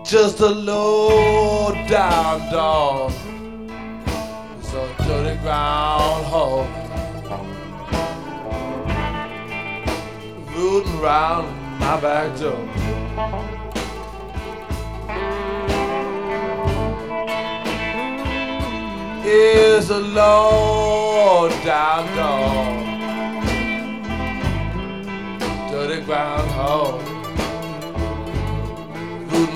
just a low down dog. It's a dirty groundhog rooting around my back door. Is a low down dog, dirty groundhog.